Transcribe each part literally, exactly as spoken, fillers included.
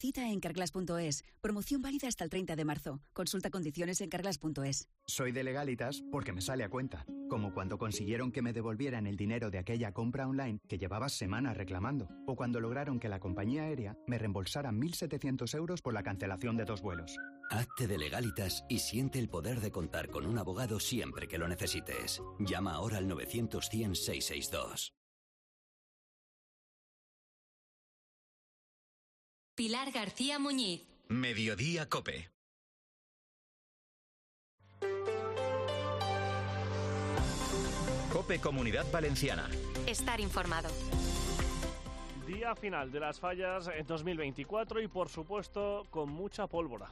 Cita en carglass punto es. Promoción válida hasta el treinta de marzo. Consulta condiciones en carglass punto es. Soy de Legalitas porque me sale a cuenta. Como cuando consiguieron que me devolvieran el dinero de aquella compra online que llevaba semanas reclamando. O cuando lograron que la compañía aérea me reembolsara mil setecientos euros por la cancelación de dos vuelos. Hazte de Legalitas y siente el poder de contar con un abogado siempre que lo necesites. Llama ahora al novecientos cien seiscientos sesenta y dos. Pilar García Muñiz. Mediodía COPE. COPE Comunidad Valenciana. Estar informado. Día final de las fallas en dos mil veinticuatro y, por supuesto, con mucha pólvora.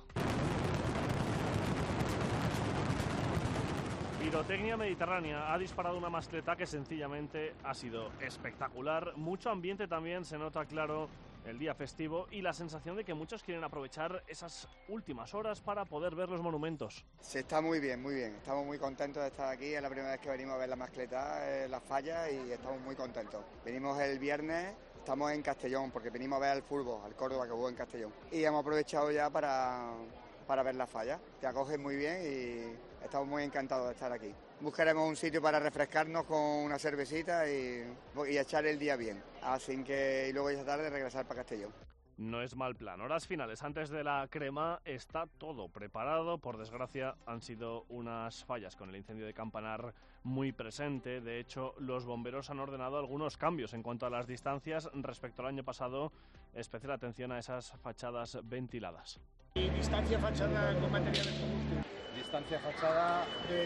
Pirotecnia Mediterránea ha disparado una mascleta que sencillamente ha sido espectacular. Mucho ambiente también, se nota claro el día festivo y la sensación de que muchos quieren aprovechar esas últimas horas para poder ver los monumentos. Se está muy bien, muy bien. Estamos muy contentos de estar aquí. Es la primera vez que venimos a ver la mascleta, eh, las fallas, y estamos muy contentos. Venimos el viernes, estamos en Castellón porque venimos a ver al fútbol, al Córdoba que hubo en Castellón. Y hemos aprovechado ya para... para ver las fallas. Te acogen muy bien y estamos muy encantados de estar aquí. Buscaremos un sitio para refrescarnos con una cervecita y, y echar el día bien. Así que y luego esta tarde regresar para Castellón. No es mal plan. Horas finales antes de la crema, está todo preparado. Por desgracia han sido unas fallas con el incendio de Campanar muy presente. De hecho, los bomberos han ordenado algunos cambios en cuanto a las distancias respecto al año pasado. Especial atención a esas fachadas ventiladas. ¿Y distancia fachada con materiales combustibles? Distancia fachada, eh,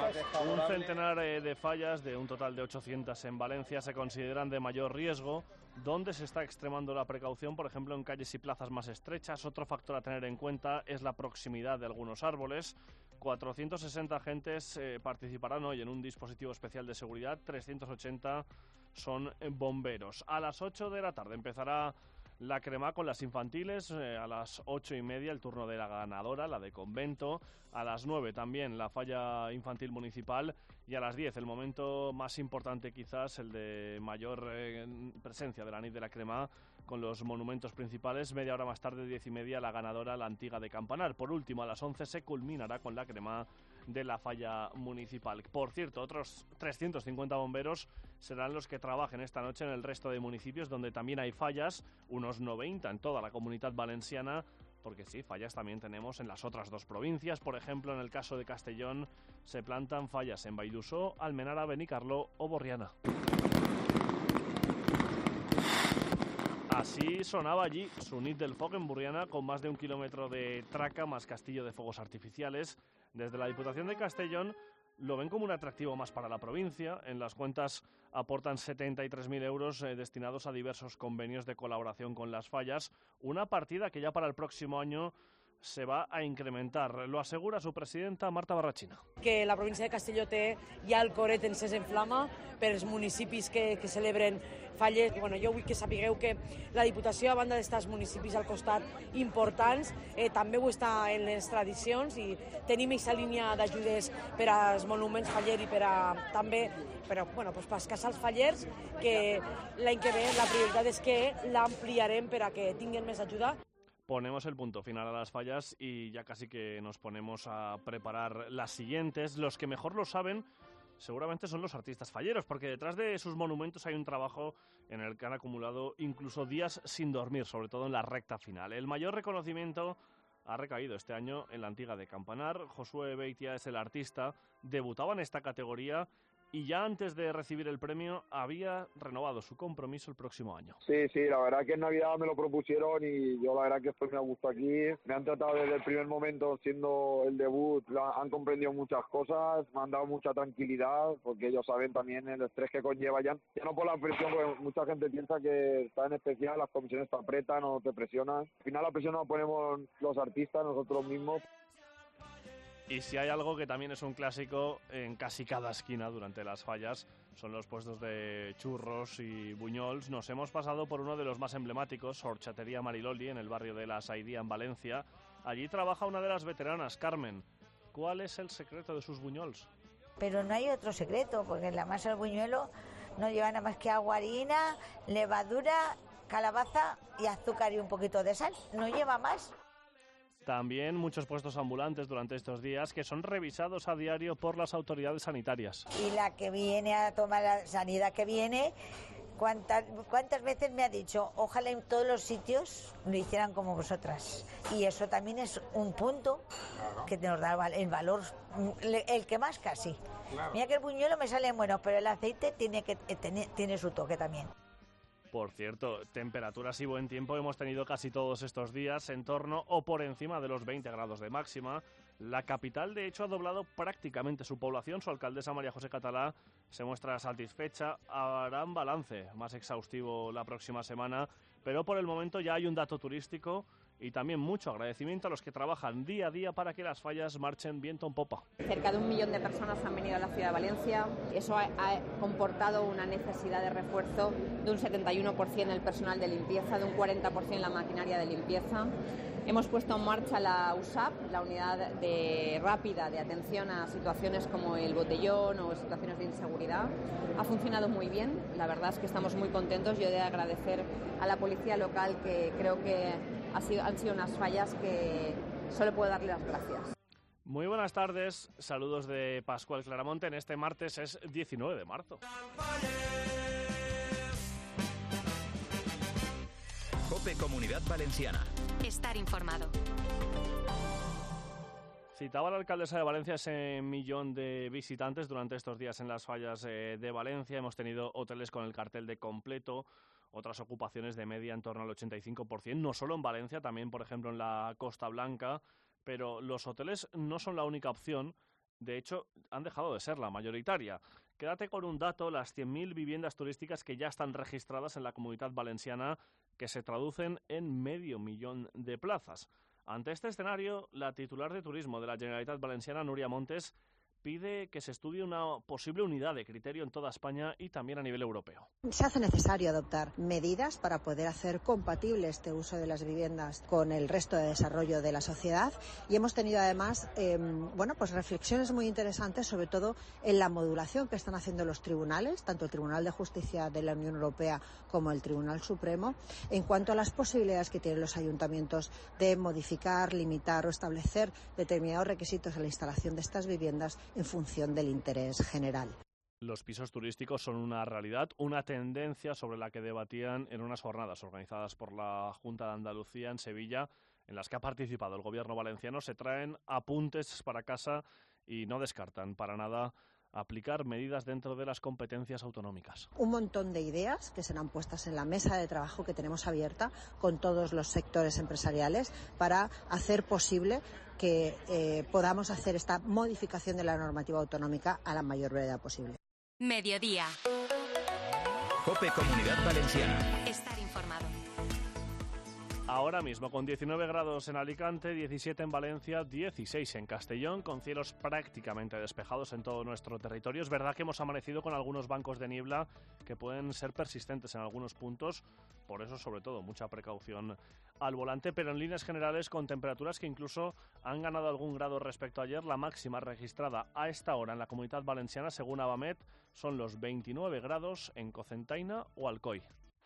un centenar eh, de fallas de un total de ochocientas en Valencia se consideran de mayor riesgo, donde se está extremando la precaución, por ejemplo en calles y plazas más estrechas. Otro factor a tener en cuenta es la proximidad de algunos árboles. cuatrocientos sesenta agentes eh, participarán hoy en un dispositivo especial de seguridad, trescientos ochenta son bomberos. A las ocho de la tarde empezará la crema con las infantiles, eh, a las ocho y media el turno de la ganadora, la de Convento, a las nueve también la falla infantil municipal y a las diez el momento más importante quizás, el de mayor eh, presencia de la nit de la crema con los monumentos principales. Media hora más tarde, diez y media, la ganadora, la antiga de Campanar. Por último, a las once se culminará con la crema de la falla municipal. Por cierto, otros trescientos cincuenta bomberos serán los que trabajen esta noche en el resto de municipios donde también hay fallas, unos noventa en toda la Comunidad Valenciana, porque sí, fallas también tenemos en las otras dos provincias. Por ejemplo, en el caso de Castellón se plantan fallas en Baidusó, Almenara, Benicarló o Borriana. Así sonaba allí su nit del foc en Burriana, con más de un kilómetro de traca más castillo de fuegos artificiales. Desde la Diputación de Castellón lo ven como un atractivo más para la provincia. En las cuentas aportan setenta y tres mil euros eh, destinados a diversos convenios de colaboración con las fallas, una partida que ya para el próximo año se va a incrementar. Lo asegura su presidenta, Marta Barrachina. Que la província de Castelló té ja el coret encès en flama per als municipis que, que celebren falles. Bueno, jo vull que sapigueu que la Diputació, a banda d'estar els municipis al costat importants, eh, també ho està en les tradicions i tenim aquesta línia d'ajudes per als monuments faller i per a també però, bueno, pues, per als casals fallers, que l'any que ve la prioritat és que l'ampliarem per a que tinguin més ajuda. Ponemos el punto final a las fallas y ya casi que nos ponemos a preparar las siguientes. Los que mejor lo saben seguramente son los artistas falleros, porque detrás de sus monumentos hay un trabajo en el que han acumulado incluso días sin dormir, sobre todo en la recta final. El mayor reconocimiento ha recaído este año en la antiga de Campanar. Josué Beitia es el artista, debutaba en esta categoría y ya antes de recibir el premio había renovado su compromiso el próximo año. Sí, sí, la verdad que en Navidad me lo propusieron y yo la verdad que estoy muy a gusto aquí. Me han tratado desde el primer momento, siendo el debut, la, han comprendido muchas cosas, me han dado mucha tranquilidad, porque ellos saben también el estrés que conlleva ya, ya no por la presión, porque mucha gente piensa que está en especial, las comisiones te apretan o te presionan. Al final la presión la ponemos los artistas, nosotros mismos. Y si hay algo que también es un clásico en casi cada esquina durante las fallas, son los puestos de churros y buñols. Nos hemos pasado por uno de los más emblemáticos, Horchatería Mariloli, en el barrio de La Saidía, en Valencia. Allí trabaja una de las veteranas, Carmen. ¿Cuál es el secreto de sus buñols? Pero no hay otro secreto, porque la masa del buñuelo no lleva nada más que agua, harina, levadura calabaza y azúcar y un poquito de sal, no lleva más. También muchos puestos ambulantes durante estos días que son revisados a diario por las autoridades sanitarias. Y la que viene a tomar la sanidad que viene, ¿cuántas, cuántas veces me ha dicho, ojalá en todos los sitios lo hicieran como vosotras? Y eso también es un punto que nos da el valor, el que más casi. Claro. Mira que el buñuelo me sale bueno, pero el aceite tiene, que, tiene, tiene su toque también. Por cierto, temperaturas y buen tiempo hemos tenido casi todos estos días en torno o por encima de los veinte grados de máxima. La capital, de hecho, ha doblado prácticamente su población. Su alcaldesa María José Catalá se muestra satisfecha. Harán balance más exhaustivo la próxima semana, pero por el momento ya hay un dato turístico y también mucho agradecimiento a los que trabajan día a día para que las fallas marchen viento en popa. Cerca de un millón de personas han venido a la ciudad de Valencia. Eso ha, ha comportado una necesidad de refuerzo de un setenta y uno por ciento en el personal de limpieza, de un cuarenta por ciento en la maquinaria de limpieza. Hemos puesto en marcha la U S A P, la unidad de rápida de atención a situaciones como el botellón o situaciones de inseguridad. Ha funcionado muy bien, la verdad es que estamos muy contentos. Yo he de agradecer a la policía local, que creo que ha sido, han sido unas fallas que solo puedo darle las gracias. Muy buenas tardes, saludos de Pascual Claramonte. En este martes es diecinueve de marzo. COPE Comunidad Valenciana. Estar informado. Citaba la alcaldesa de Valencia ese millón de visitantes durante estos días en las fallas eh, de Valencia. Hemos tenido hoteles con el cartel de completo, otras ocupaciones de media en torno al ochenta y cinco por ciento, no solo en Valencia, también, por ejemplo, en la Costa Blanca. Pero los hoteles no son la única opción. De hecho, han dejado de ser la mayoritaria. Quédate con un dato: las cien mil viviendas turísticas que ya están registradas en la Comunidad Valenciana, que se traducen en medio millón de plazas. Ante este escenario, la titular de Turismo de la Generalitat Valenciana, Núria Montes, pide que se estudie una posible unidad de criterio en toda España y también a nivel europeo. Se hace necesario adoptar medidas para poder hacer compatible este uso de las viviendas con el resto de desarrollo de la sociedad, y hemos tenido además eh, bueno, pues reflexiones muy interesantes, sobre todo en la modulación que están haciendo los tribunales, tanto el Tribunal de Justicia de la Unión Europea como el Tribunal Supremo, en cuanto a las posibilidades que tienen los ayuntamientos de modificar, limitar o establecer determinados requisitos a la instalación de estas viviendas en función del interés general. Los pisos turísticos son una realidad, una tendencia sobre la que debatían en unas jornadas organizadas por la Junta de Andalucía en Sevilla, en las que ha participado el gobierno valenciano. Se traen apuntes para casa y no descartan para nada aplicar medidas dentro de las competencias autonómicas. Un montón de ideas que serán puestas en la mesa de trabajo que tenemos abierta con todos los sectores empresariales para hacer posible que eh, podamos hacer esta modificación de la normativa autonómica a la mayor brevedad posible. Mediodía. COPE Comunidad Valenciana. Estar informado. Ahora mismo con diecinueve grados en Alicante, diecisiete en Valencia, dieciséis en Castellón, con cielos prácticamente despejados en todo nuestro territorio. Es verdad que hemos amanecido con algunos bancos de niebla que pueden ser persistentes en algunos puntos, por eso sobre todo mucha precaución al volante, pero en líneas generales con temperaturas que incluso han ganado algún grado respecto a ayer. La máxima registrada a esta hora en la Comunidad Valenciana, según Abamet, son los veintinueve grados en Cocentaina o Alcoy.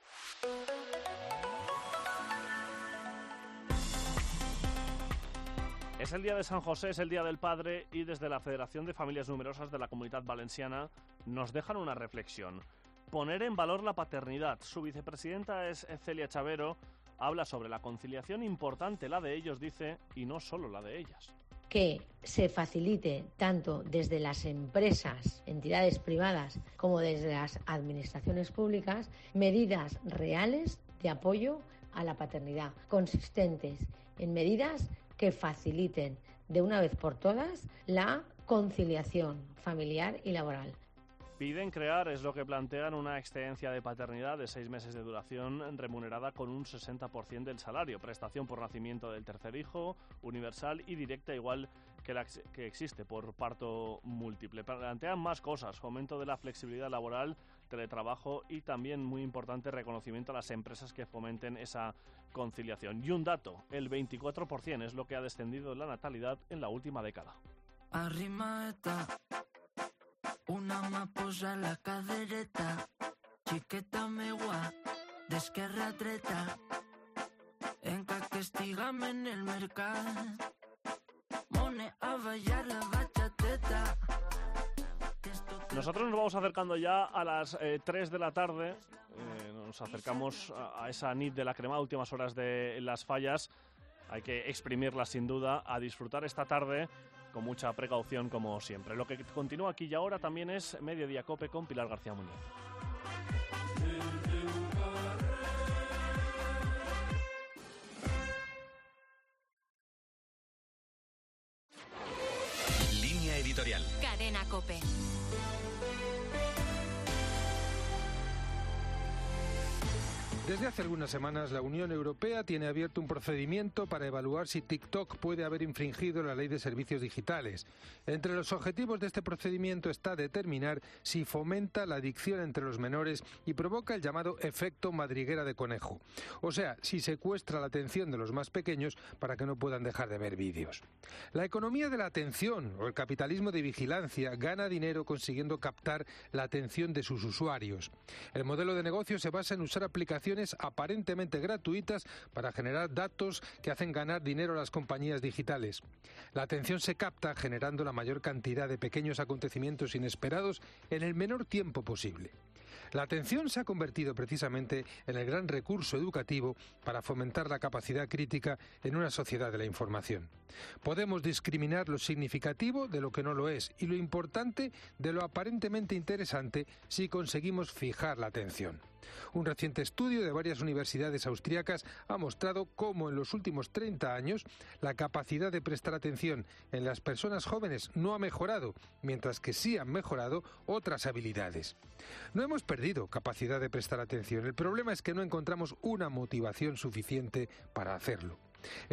Es el día de San José, es el día del padre, y desde la Federación de Familias Numerosas de la Comunidad Valenciana nos dejan una reflexión. Poner en valor la paternidad. Su vicepresidenta es Celia Chavero. Habla sobre la conciliación, importante la de ellos, dice, y no solo la de ellas. Que se facilite tanto desde las empresas, entidades privadas, como desde las administraciones públicas, medidas reales de apoyo a la paternidad, consistentes en medidas que faciliten de una vez por todas la conciliación familiar y laboral. Piden crear, es lo que plantean, una excedencia de paternidad de seis meses de duración remunerada con un sesenta por ciento del salario, prestación por nacimiento del tercer hijo, universal y directa, igual que la que existe por parto múltiple. Plantean más cosas: fomento de la flexibilidad laboral, teletrabajo y también, muy importante, reconocimiento a las empresas que fomenten esa conciliación. Y un dato: el veinticuatro por ciento es lo que ha descendido la natalidad en la última década. Arrimata, una me posa la cadereta, chiqueta me gua, d'esquerra a dreta, encara que estiguem en el mercat. Mone a ballar la bachateta. Nosotros nos vamos acercando ya a las eh, tres de la tarde, eh, nos acercamos a, a esa nit de la crema, últimas horas de las fallas. Hay que exprimirlas sin duda, a disfrutar esta tarde con mucha precaución como siempre. Lo que continúa aquí y ahora también es Mediodía Cope con Pilar García Muñoz. Línea editorial. Cadena Cope. Desde hace algunas semanas, la Unión Europea tiene abierto un procedimiento para evaluar si TikTok puede haber infringido la Ley de Servicios Digitales. Entre los objetivos de este procedimiento está determinar si fomenta la adicción entre los menores y provoca el llamado efecto madriguera de conejo. O sea, si secuestra la atención de los más pequeños para que no puedan dejar de ver vídeos. La economía de la atención o el capitalismo de vigilancia gana dinero consiguiendo captar la atención de sus usuarios. El modelo de negocio se basa en usar aplicaciones aparentemente gratuitas para generar datos que hacen ganar dinero a las compañías digitales. La atención se capta generando la mayor cantidad de pequeños acontecimientos inesperados en el menor tiempo posible. La atención se ha convertido precisamente en el gran recurso educativo para fomentar la capacidad crítica en una sociedad de la información. Podemos discriminar lo significativo de lo que no lo es y lo importante de lo aparentemente interesante si conseguimos fijar la atención. Un reciente estudio de varias universidades austríacas ha mostrado cómo en los últimos treinta años la capacidad de prestar atención en las personas jóvenes no ha mejorado, mientras que sí han mejorado otras habilidades. No hemos perdido capacidad de prestar atención, el problema es que no encontramos una motivación suficiente para hacerlo.